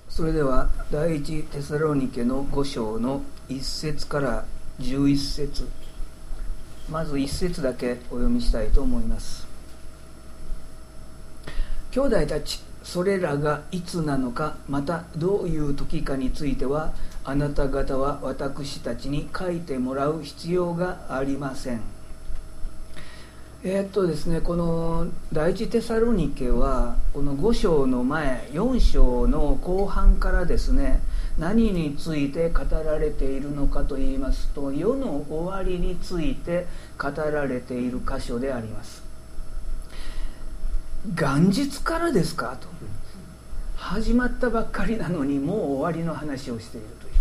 それでは第一テサロニケの5章の1節から11節、まず1節だけお読みしたいと思います。兄弟たち、それらがいつなのか、またどういう時かについては、あなた方は私たちに書いてもらう必要がありません。ですね、この第一テサロニケはこの5章の前4章の後半からですね、何について語られているのかといいますと、世の終わりについて語られている箇所であります。元日からですかと、始まったばっかりなのにもう終わりの話をしているという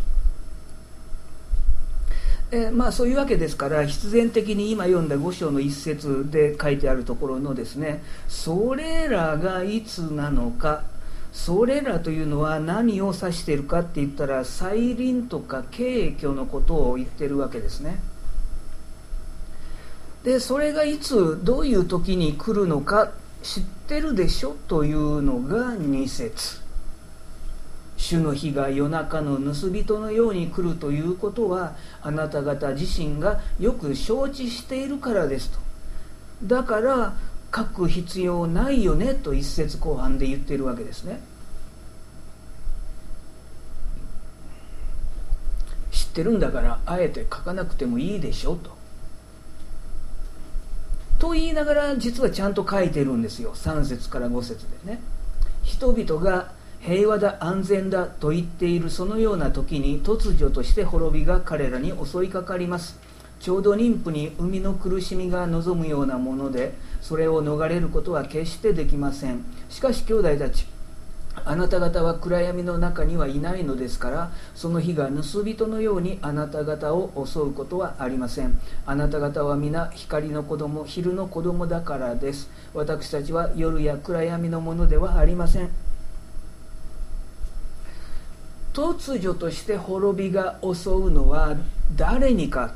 そういうわけですから、必然的に今読んだ5章の一節で書いてあるところのですね、それらがいつなのか、それらというのは何を指しているかって言ったら、再臨とか景挙のことを言ってるわけですね。でそれがいつどういう時に来るのか知ってるでしょというのが2節。主の日が夜中の盗人のように来るということは、あなた方自身がよく承知しているからですと。だから書く必要ないよねと1節後半で言っているわけですね。知ってるんだからあえて書かなくてもいいでしょと言いながら、実はちゃんと書いてるんですよ。3節から5節でね、人々が平和だ安全だと言っているそのような時に、突如として滅びが彼らに襲いかかります。ちょうど妊婦に産みの苦しみが望むようなもので、それを逃れることは決してできません。しかし兄弟たち、あなた方は暗闇の中にはいないのですから、その日が盗人のようにあなた方を襲うことはありません。あなた方は皆光の子供、昼の子供だからです。私たちは夜や暗闇のものではありません。突如として滅びが襲うのは誰にか。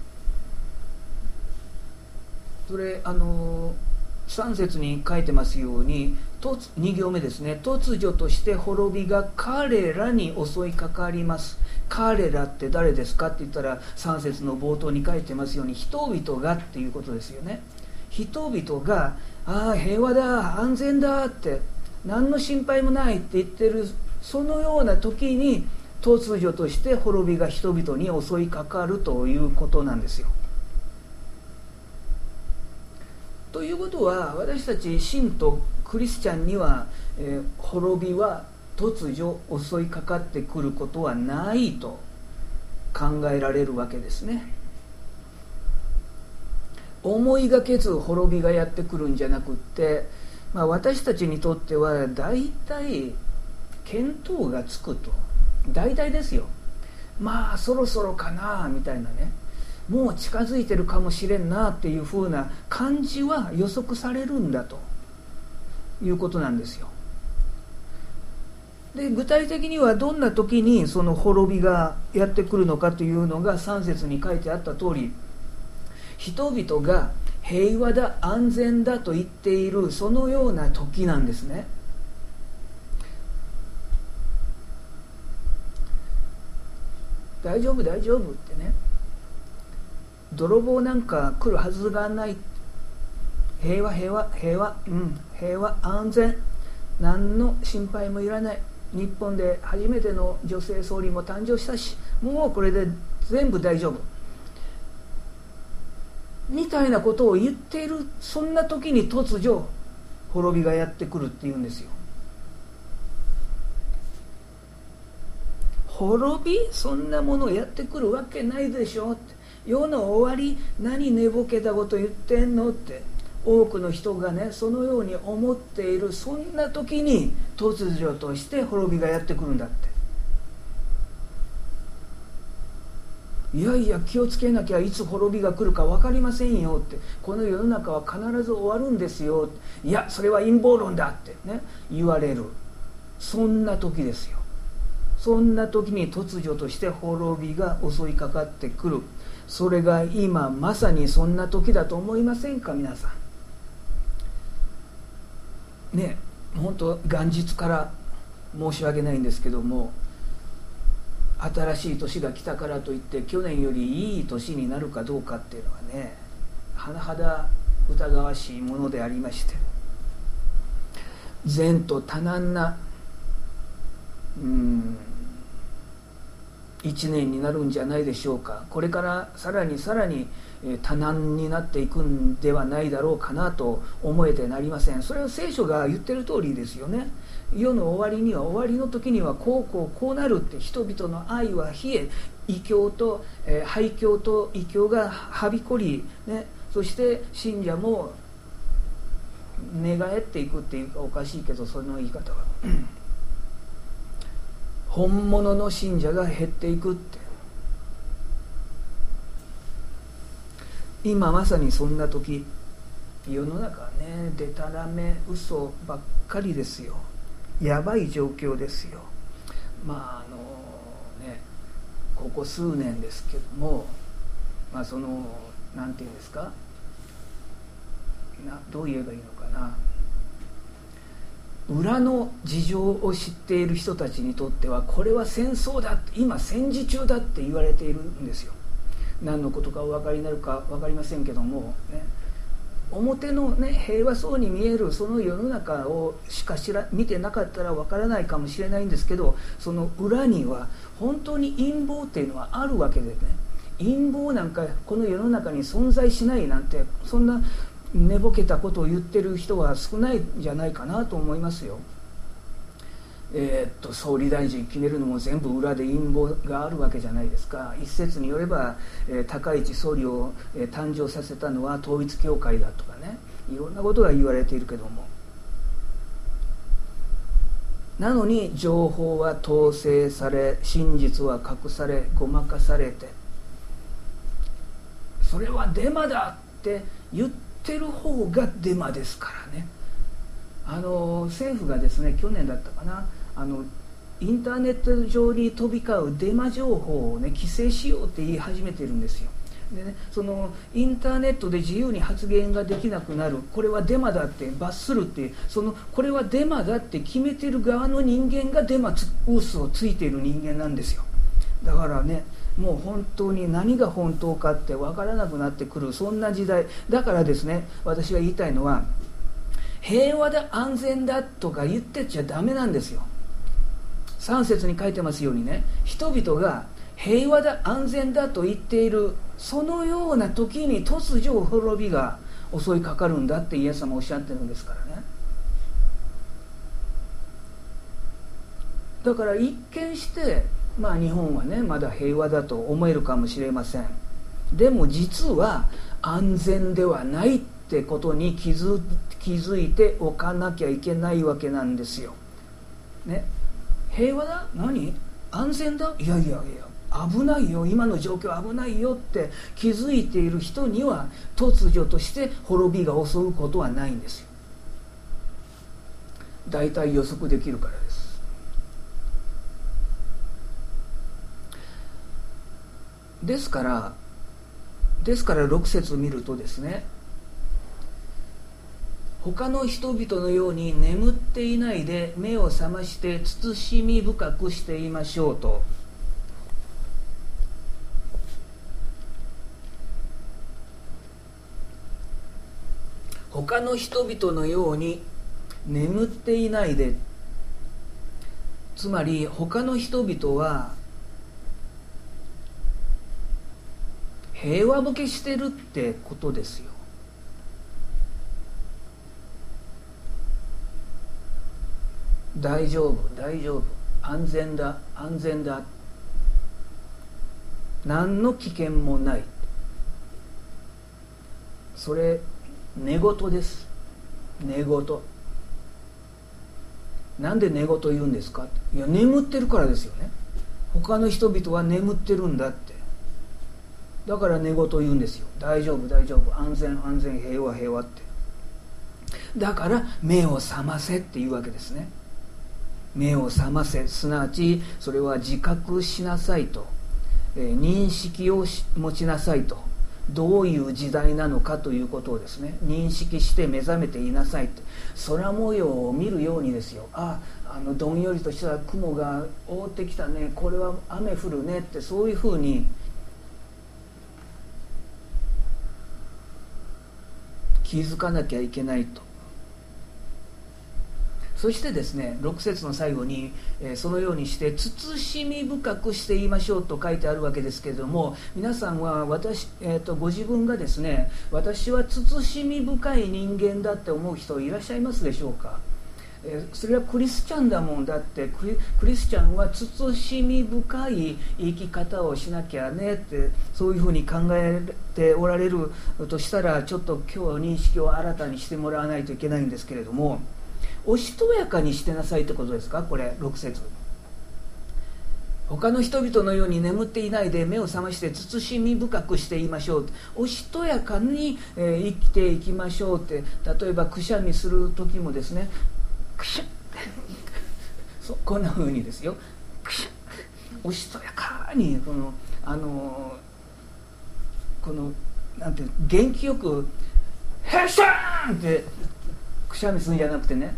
それ3節に書いてますように、2行目ですね、突如として滅びが彼らに襲いかかります。彼らって誰ですかって言ったら、3節の冒頭に書いてますように、人々がっていうことですよね。人々が平和だ安全だって何の心配もないって言ってるそのような時に、突如として滅びが人々に襲いかかるということなんですよ。ということは、私たち信徒クリスチャンには、滅びは突如襲いかかってくることはないと考えられるわけですね。思いがけず滅びがやってくるんじゃなくって、私たちにとっては大体見当がつくと。大体ですよ。そろそろかなみたいなね、もう近づいてるかもしれんなっていう風な感じは予測されるんだということなんですよ。で具体的にはどんな時にその滅びがやってくるのかというのが3節に書いてあった通り、人々が平和だ安全だと言っているそのような時なんですね。大丈夫大丈夫ってね、泥棒なんか来るはずがない、平和平和平和、平和安全、何の心配もいらない、日本で初めての女性総理も誕生したし、もうこれで全部大丈夫みたいなことを言っている、そんな時に突如滅びがやってくるっていうんですよ。滅び、そんなものやってくるわけないでしょって、世の終わり、何寝ぼけたこと言ってんのって多くの人がね、そのように思っているそんな時に突如として滅びがやってくるんだって。いやいや気をつけなきゃいつ滅びが来るか分かりませんよって、この世の中は必ず終わるんですよ、いやそれは陰謀論だってね言われる、そんな時ですよ。そんな時に突如として滅びが襲いかかってくる。それが今まさにそんな時だと思いませんか皆さんね。本当元日から申し訳ないんですけども、新しい年が来たからといって去年よりいい年になるかどうかっていうのはね、甚だ疑わしいものでありまして、前途多難な一年になるんじゃないでしょうか。これからさらに多難になっていくんではないだろうかなと思えてなりません。それは聖書が言ってる通りですよね。世の終わりには、終わりの時にはこうなるって、人々の愛は冷え、異教と、廃教と異教がはびこり、ね、そして信者も寝返っていくっていうかおかしいけど、その言い方は本物の信者が減っていくって、今まさにそんな時、世の中はね、でたらめ嘘ばっかりですよ。やばい状況ですよ。ここ数年ですけども、なんていうんですか、どう言えばいいのかな、裏の事情を知っている人たちにとっては、これは戦争だ、今戦時中だって言われているんですよ。何のことかお分かりになるか分かりませんけども、ね、表の、ね、平和そうに見えるその世の中をしか見てなかったら分からないかもしれないんですけど、その裏には本当に陰謀っていうのはあるわけでね、陰謀なんかこの世の中に存在しないなんて、そんな寝ぼけたことを言ってる人は少ないんじゃないかなと思いますよ。総理大臣決めるのも全部裏で陰謀があるわけじゃないですか。一説によれば、高市総理を、誕生させたのは統一教会だとかね、いろんなことが言われているけども、なのに情報は統制され、真実は隠され、ごまかされて、それはデマだって言ってる方がデマですからね。政府がですね、去年だったかな、インターネット上に飛び交うデマ情報をね、規制しようって言い始めてるんですよ。でね、そのインターネットで自由に発言ができなくなる、これはデマだって罰するって、これはデマだって決めてる側の人間がデマ嘘をついている人間なんですよ。だからね、もう本当に何が本当かって分からなくなってくる、そんな時代だからですね、私が言いたいのは、平和だ安全だとか言ってちゃダメなんですよ。3節に書いてますようにね、人々が平和だ安全だと言っているそのような時に突如滅びが襲いかかるんだってイエス様おっしゃってるんですからね。だから一見して日本はね、まだ平和だと思えるかもしれません。でも実は安全ではないってことに気づいておかなきゃいけないわけなんですよ、ね、平和だ、何安全だ、いや危ないよ、今の状況危ないよって気づいている人には突如として滅びが襲うことはないんですよ。だいたい予測できるからです。ですから6節を見るとですね、他の人々のように眠っていないで目を覚まして慎み深くしていましょうと。他の人々のように眠っていないで、つまり他の人々は平和ボケしてるってことですよ。大丈夫安全だ何の危険もない、それ寝言です。寝言。なんで寝言言うんですか。いや眠ってるからですよね。他の人々は眠ってるんだって、だから寝言言うんですよ。大丈夫安全平和って。だから目を覚ませっていうわけですね。目を覚ませ、すなわちそれは自覚しなさいと、認識を持ちなさいと、 どういう時代なのかということをですね認識して目覚めていなさいって。空模様を見るようにですよ、どんよりとした雲が覆ってきたね、これは雨降るねって、そういうふうに気づかなきゃいけないと。そしてですね6節の最後に、そのようにして慎み深くして言いましょうと書いてあるわけですけれども、皆さんはご自分がですね私は慎み深い人間だって思う人いらっしゃいますでしょうか。それはクリスチャンだもんだって、クリスチャンは慎み深い生き方をしなきゃねって、そういうふうに考えておられるとしたら、ちょっと今日認識を新たにしてもらわないといけないんですけれども、おしとやかにしてなさいってことですか。これ6節、他の人々のように眠っていないで目を覚まして慎み深くしていましょう。おしとやかに、生きていきましょうって。例えばくしゃみする時もですね、くしゃこんな風にですよ、くしゃおしとやかにこのなんて元気よくヘッシャーンってくしゃみするんじゃなくてね、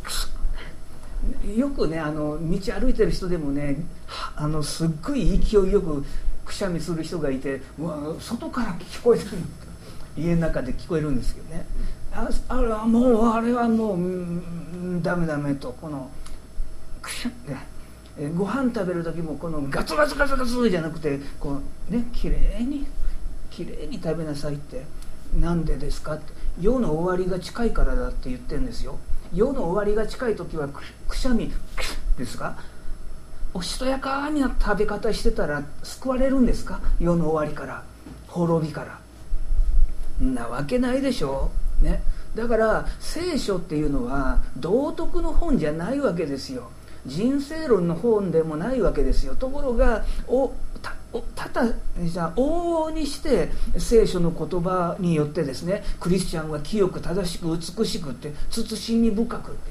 よくね道歩いてる人でもねすっごい勢いよくくしゃみする人がいて、外から聞こえてるの、家の中で聞こえるんですけどね、あれはもうダメと、このくしゃってご飯食べる時もこのガツガツガツガツじゃなくてこうねきれいに食べなさいって。なんでですかって、世の終わりが近いからだって言ってるんですよ。世の終わりが近い時はくしゃみですが、おしとやかにな食べ方してたら救われるんですか。世の終わりから、滅びから。なわけないでしょね。だから聖書っていうのは道徳の本じゃないわけですよ。人生論の本でもないわけですよ。ところが往々にして聖書の言葉によってですね、クリスチャンは清く正しく美しくって慎み深くって、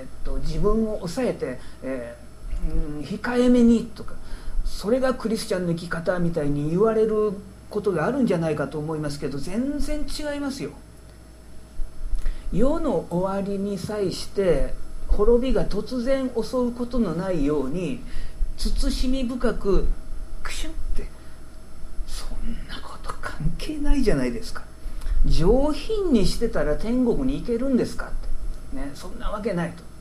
自分を抑えて、控えめにとか、それがクリスチャンの生き方みたいに言われることがあるんじゃないかと思いますけど、全然違いますよ。世の終わりに際して滅びが突然襲うことのないように慎み深くクシュンって、そんなこと関係ないじゃないですか。上品にしてたら天国に行けるんですかってね、そんなわけないと。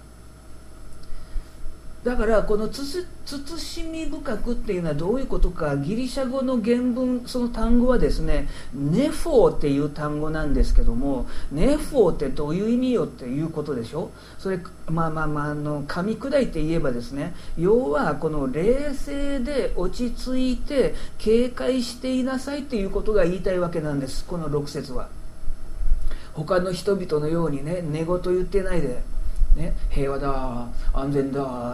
だからこの慎み深くっていうのはどういうことか、ギリシャ語の原文、その単語はですねネフォーっていう単語なんですけども、ネフォーってどういう意味よっていうことでしょ。それ噛み砕いて言えばですね、要はこの冷静で落ち着いて警戒していなさいっていうことが言いたいわけなんです。この6節は他の人々のようにね寝言言ってないでね、平和だ安全だ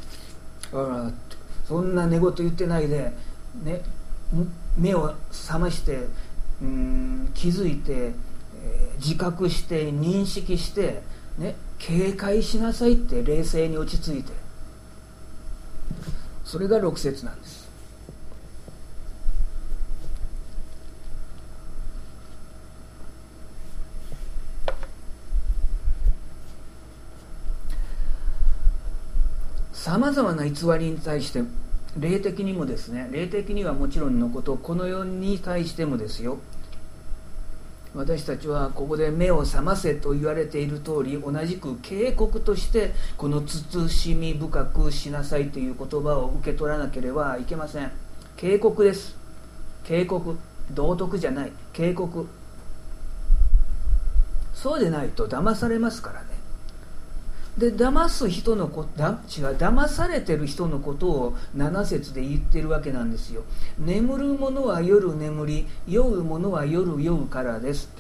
そんな寝言言ってないで、ね、目を覚まして気づいて、自覚して認識して、ね、警戒しなさいって、冷静に落ち着いて、それが6節なんです。さまざまな偽りに対して、霊的にもですね、霊的にはもちろんのこと、この世に対してもですよ、私たちはここで目を覚ませと言われている通り、同じく警告としてこの慎み深くしなさいという言葉を受け取らなければいけません。警告です。警告、道徳じゃない、警告。そうでないと騙されますからね。で騙されてる人のことを7節で言ってるわけなんですよ。眠る者は夜眠り、酔う者は夜酔うからですって。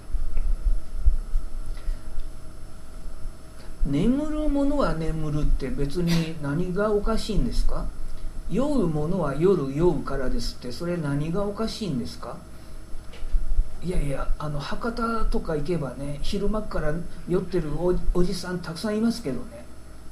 眠る者は眠るって別に何がおかしいんですか。酔う者は夜酔うからですって、それ何がおかしいんですか。いやいや、博多とか行けばね、昼間から酔ってるおじさんたくさんいますけどね。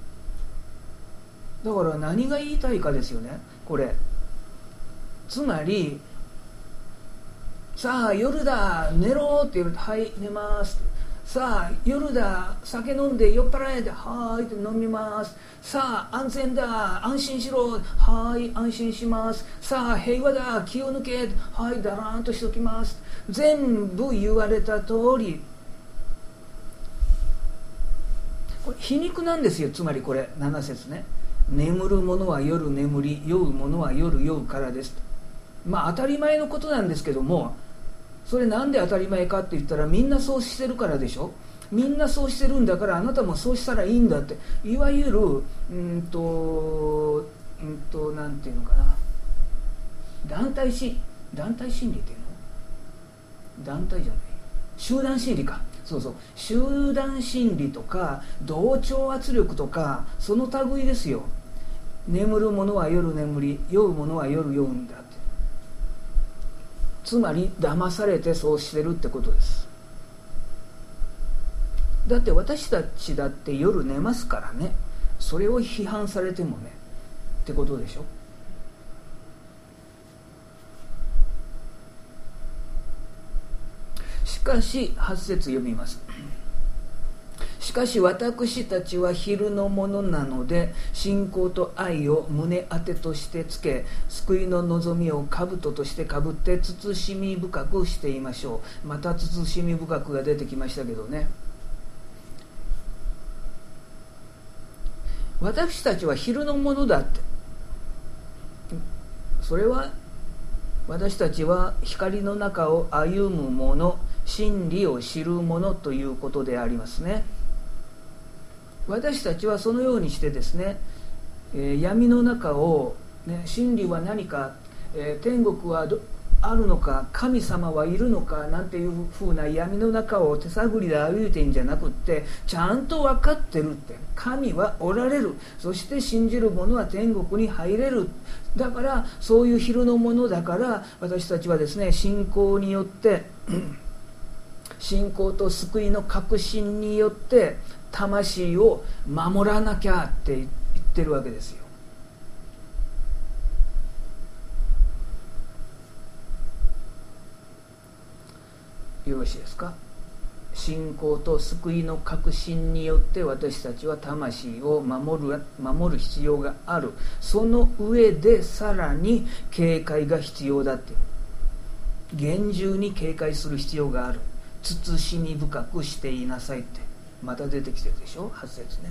だから何が言いたいかですよね、これ。つまりさあ夜だ寝ろって言うと、はい寝ます。さあ夜だ酒飲んで酔っ払えて、はいって飲みます。さあ安全だ安心しろ、はい安心します。さあ平和だ気を抜け、はいだらーんとしときます。全部言われた通り、これ皮肉なんですよ。つまりこれ7節ね、眠る者は夜眠り、酔う者は夜酔うからですと。まあ当たり前のことなんですけども、それなんで当たり前かって言ったら、みんなそうしてるからでしょ。みんなそうしてるんだから、あなたもそうしたらいいんだって、いわゆるなんていうのかな、団体心理っていうの、団体じゃない、集団心理か、そうそう、集団心理とか同調圧力とか、その類ですよ。眠る者は夜眠り、酔う者は夜酔うんだって、つまり騙されてそうしてるってことです。だって私たちだって夜寝ますからね。それを批判されてもねってことでしょ。しかし8節読みます。しかし私たちは昼のものなので、信仰と愛を胸当てとしてつけ、救いの望みを兜としてかぶって慎み深くしていましょう。また慎み深くが出てきましたけどね。私たちは昼のものだって、それは私たちは光の中を歩む者、真理を知る者ということでありますね。私たちはそのようにしてですね、闇の中を、ね、真理は何か、天国はあるのか、神様はいるのかなんていうふうな闇の中を手探りで歩いてんじゃなくって、ちゃんと分かってるって、神はおられる、そして信じる者は天国に入れる。だからそういう昼のものだから、私たちはですね、信仰によって信仰と救いの確信によって魂を守らなきゃって言ってるわけですよ。よろしいですか。信仰と救いの確信によって私たちは魂を守る必要がある。その上でさらに警戒が必要だって、厳重に警戒する必要がある。慎み深くしていなさいってまた出てきてるでしょ、8節ね。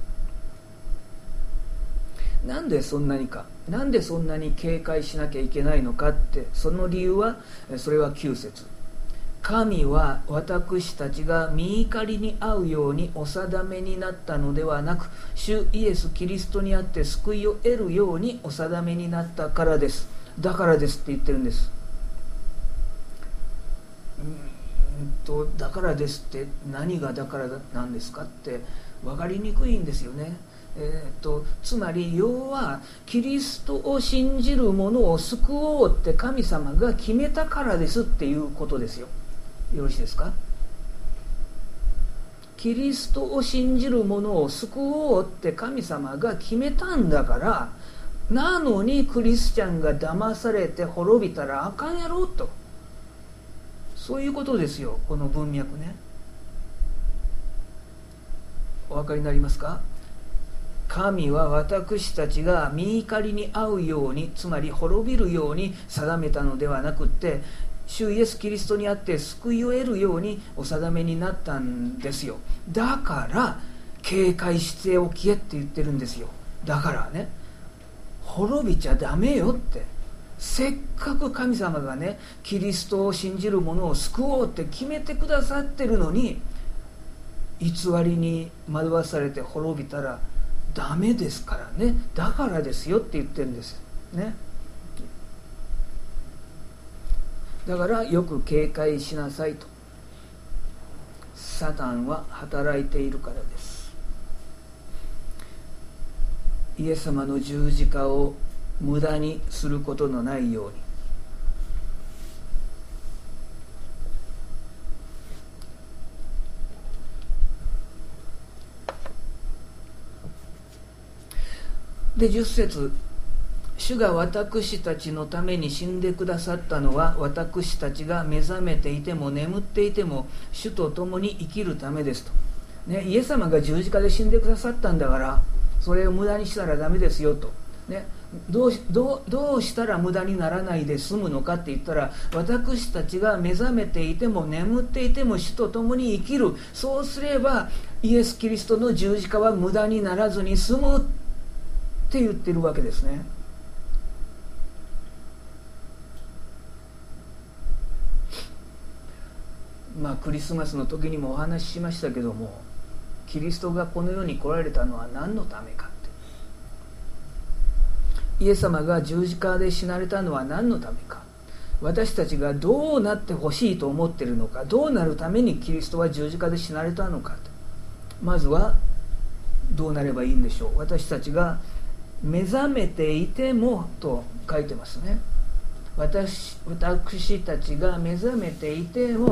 なんでそんなに警戒しなきゃいけないのかって、その理由は、それは9節。神は私たちが御怒りに遭うようにお定めになったのではなく、主イエス・キリストにあって救いを得るようにお定めになったからです。だからですって言ってるんです。だからですって何がだからなんですかって分かりにくいんですよね。つまり要はキリストを信じる者を救おうって神様が決めたからですっていうことですよ。よろしいですか。キリストを信じる者を救おうって神様が決めたんだから、なのにクリスチャンが騙されて滅びたらあかんやろと、そういうことですよ。この文脈ね、お分かりになりますか。神は私たちが御怒りに遭うように、つまり滅びるように定めたのではなくって、主イエス・キリストにあって救いを得るようにお定めになったんですよ。だから警戒しておきえって言ってるんですよ。だからね、滅びちゃダメよって。せっかく神様がね、キリストを信じる者を救おうって決めてくださってるのに、偽りに惑わされて滅びたらダメですからね。だからですよって言ってるんですね。だからよく警戒しなさいと。サタンは働いているからです。イエス様の十字架を無駄にすることのないように、で10節主が私たちのために死んでくださったのは、私たちが目覚めていても眠っていても主と共に生きるためですと、ね、イエス様が十字架で死んでくださったんだから、それを無駄にしたらダメですよと、ね、どうしたら無駄にならないで済むのかって言ったら、私たちが目覚めていても眠っていても主と共に生きる、そうすればイエス・キリストの十字架は無駄にならずに済むって言ってるわけですね。クリスマスの時にもお話ししましたけども、キリストがこの世に来られたのは何のためかって、イエス様が十字架で死なれたのは何のためか、私たちがどうなってほしいと思っているのか、どうなるためにキリストは十字架で死なれたのかと、まずはどうなればいいんでしょう。私たちが目覚めていてもと書いてますね。私たちが目覚めていても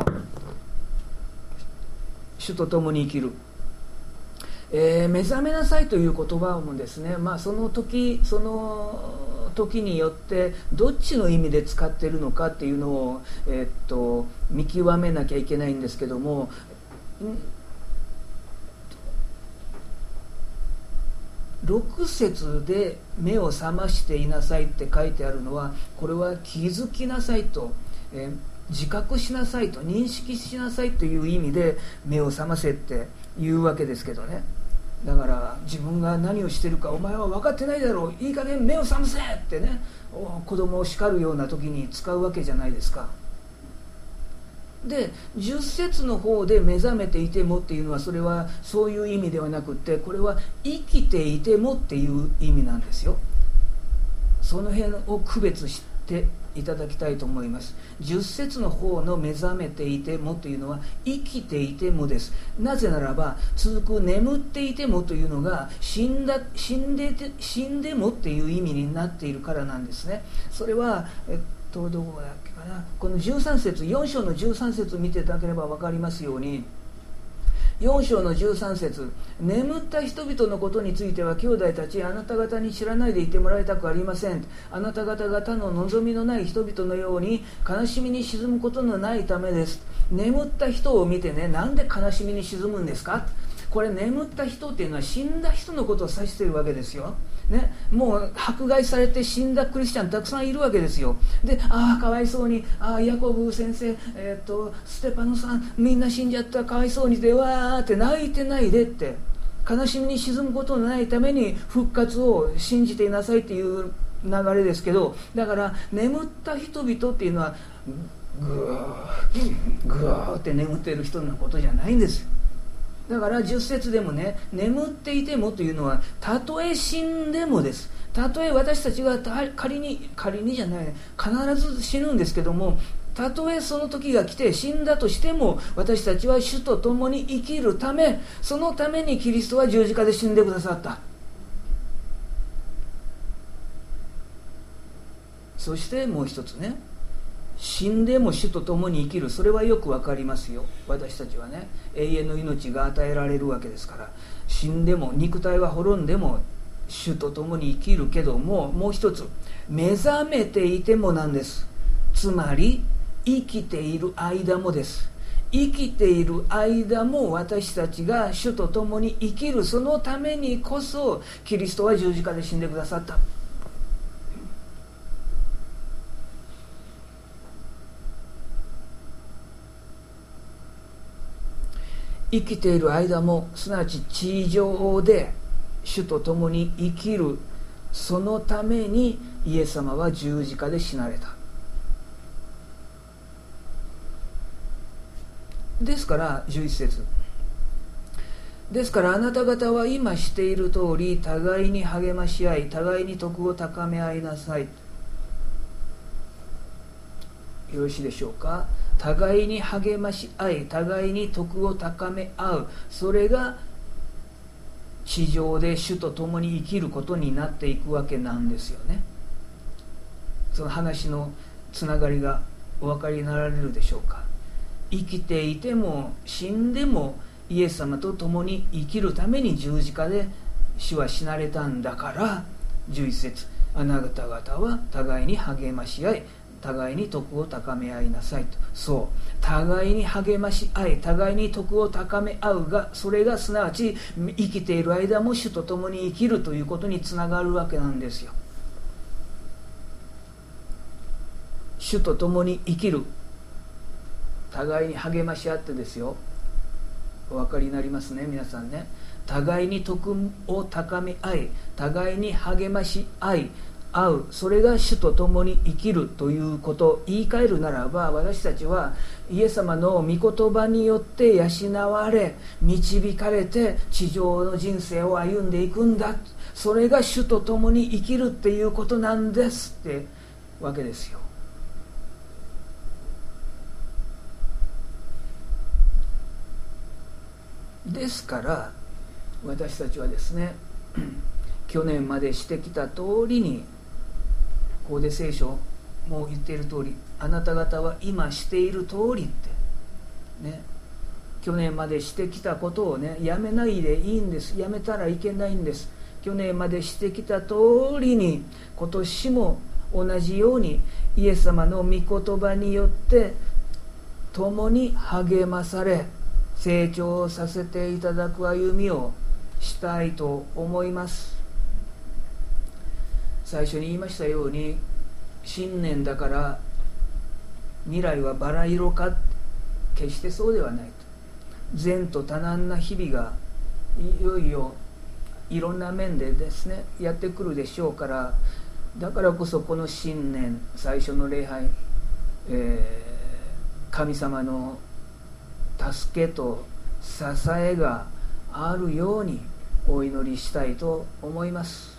主と共に生きる、目覚めなさいという言葉もですね、その時によってどっちの意味で使っているのかっていうのを、見極めなきゃいけないんですけども、6節で目を覚ましていなさいって書いてあるのは、これは気づきなさいと、自覚しなさいと、認識しなさいという意味で目を覚ませって言うわけですけどね。だから自分が何をしてるかお前は分かってないだろう、いい加減目を覚ませってね、子供を叱るような時に使うわけじゃないですか。で10節の方で目覚めていてもっていうのは、それはそういう意味ではなくって、これは生きていてもっていう意味なんですよ。その辺を区別していただきたいと思います。10節の方の目覚めていてもというのは生きていてもです。なぜならば続く眠っていてもというのが死んでもっていう意味になっているからなんですね。それはどこだっけかな、この13節、4章の13節見ていただければ分かりますように、4章の13節、眠った人々のことについては兄弟たち、あなた方に知らないでいてもらいたくありません。あなた方が他の望みのない人々のように悲しみに沈むことのないためです。眠った人を見てね、なんで悲しみに沈むんですか。これ眠った人っていうのは死んだ人のことを指しているわけですよ、ね、もう迫害されて死んだクリスチャンたくさんいるわけですよ。で、かわいそうに、ヤコブ先生、ステパノさんみんな死んじゃった、かわいそうにでわーって泣いてないでって、悲しみに沈むことのないために復活を信じていなさいっていう流れですけど、だから眠った人々っていうのはぐーって眠っている人のことじゃないんですよ。だから10節でもね、眠っていてもというのはたとえ死んでもです。たとえ私たちが仮にじゃない、必ず死ぬんですけども、たとえその時が来て死んだとしても、私たちは主と共に生きるため、そのためにキリストは十字架で死んでくださった。そしてもう一つね、死んでも主と共に生きる、それはよくわかりますよ。私たちはね、永遠の命が与えられるわけですから、死んでも肉体は滅んでも主と共に生きるけども、もう一つ目覚めていてもなんです。つまり生きている間もです。生きている間も私たちが主と共に生きる、そのためにこそキリストは十字架で死んでくださった。生きている間も、すなわち地上で主と共に生きる、そのためにイエス様は十字架で死なれた。ですから11節、ですからあなた方は今している通り互いに励まし合い、互いに徳を高め合いなさい。よろしいでしょうか。互いに励まし合い、互いに徳を高め合う、それが地上で主と共に生きることになっていくわけなんですよね。その話のつながりがお分かりになられるでしょうか。生きていても死んでもイエス様と共に生きるために十字架で主は死なれたんだから、11節、 あなた方は互いに励まし合い互いに徳を高め合いなさいと。そう、互いに励まし合い互いに徳を高め合うが、それがすなわち生きている間も主と共に生きるということにつながるわけなんですよ。主と共に生きる、互いに励まし合ってですよ。お分かりになりますね皆さんね。互いに徳を高め合い互いに励まし合う、それが主と共に生きるということ。言い換えるならば、私たちはイエス様の御言葉によって養われ導かれて地上の人生を歩んでいくんだ、それが主と共に生きるっていうことなんですってわけですよ。ですから私たちはですね去年までしてきた通りに、ここで聖書も言っている通り、あなた方は今している通りってね、去年までしてきたことをねやめないでいいんです。やめたらいけないんです。去年までしてきた通りに今年も同じようにイエス様の御言葉によって共に励まされ成長させていただく歩みをしたいと思います。最初に言いましたように、新年だから未来はバラ色か、決してそうではないと。前途多難な日々がいよいよいろんな面でですねやってくるでしょうから、だからこそこの新年最初の礼拝、神様の助けと支えがあるようにお祈りしたいと思います。